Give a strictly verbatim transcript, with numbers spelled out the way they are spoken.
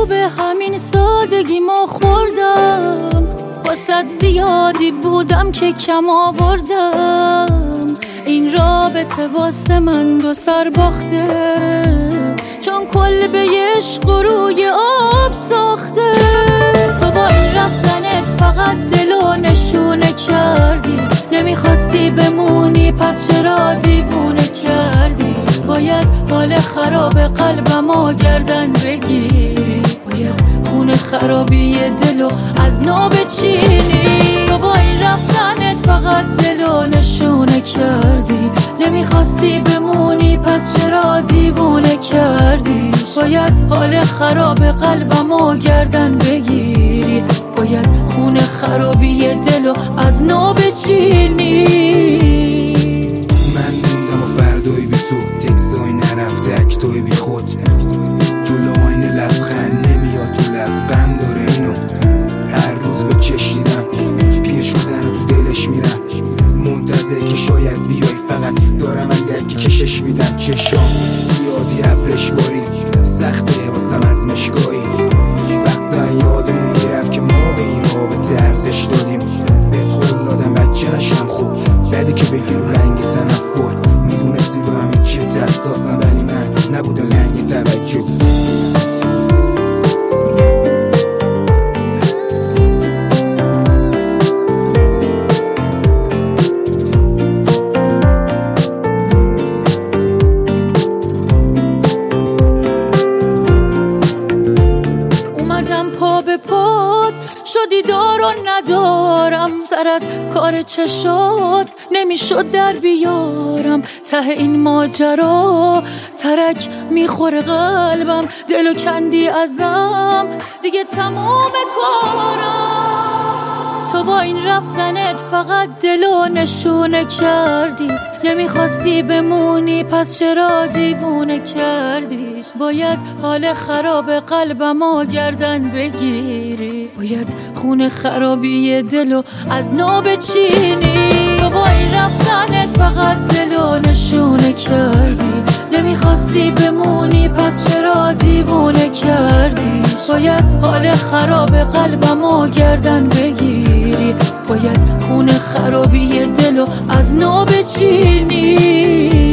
تو به همین سادگی ما خوردم، واسد زیادی بودم که کم آوردم. این رابطه واسه من دو سر باخته، چون کل به عشق روی آب ساخته. تو با این رفتنت فقط دلو نشونه کردی، نمیخواستی بمونی پس چرا دیوونه کردی. باید حال خراب قلبمو گردن بگیری، باید خون خرابی دلو از نو بچینی. تو با این رفتنت فقط دلو نشونه کردی، نمیخواستی بمونی پس چرا دیوونه کردی. باید حال خراب قلبمو گردن بگیری، باید خون خرابی دلو از نو بچینی. من موندم و فردایی بی تو، تکسای نرفته اکتای بی خود. جلو آینه لبخند نمیاد تو لب، غم داره اینو هر روز به چش دیدم. پیر شدن تو دلش میرم، منتظر که شاید بیای، فقط دارم اندکی کشش میدم. چشام زیادی ابرش باری، سخته واسم از مشگاهی. وقتا یادمون میرفت که ما به این رابطه ارزش دادیم. بهت قول دادم بچه نشم خوب، بده که بگی رو رنگ تنفر. میدونستی رو همه چیت حساسم، ولی من نبودم لنگ توجه. پا به پاد شدی دار و ندارم، سر از کار چشات نمیشد در بیارم. ته این ماجرا ترک میخوره قلبم، دلو کندی ازم دیگه تموم کارم. تو با این رفتنت فقط دلو نشونه کردی، نمیخواستی بمونی پس چرا دیوونه کردی. باید حال خراب قلبمو گردن بگیری، باید خون خرابی دلو از نو بچینی. تو با این رفتنت فقط دلو نشونه کردی، نمیخواستی بمونی پس چرا دیوونه کردی. باید حال خراب قلبمو گردن بگیری، باید خون خرابی دلو از نو بچینی.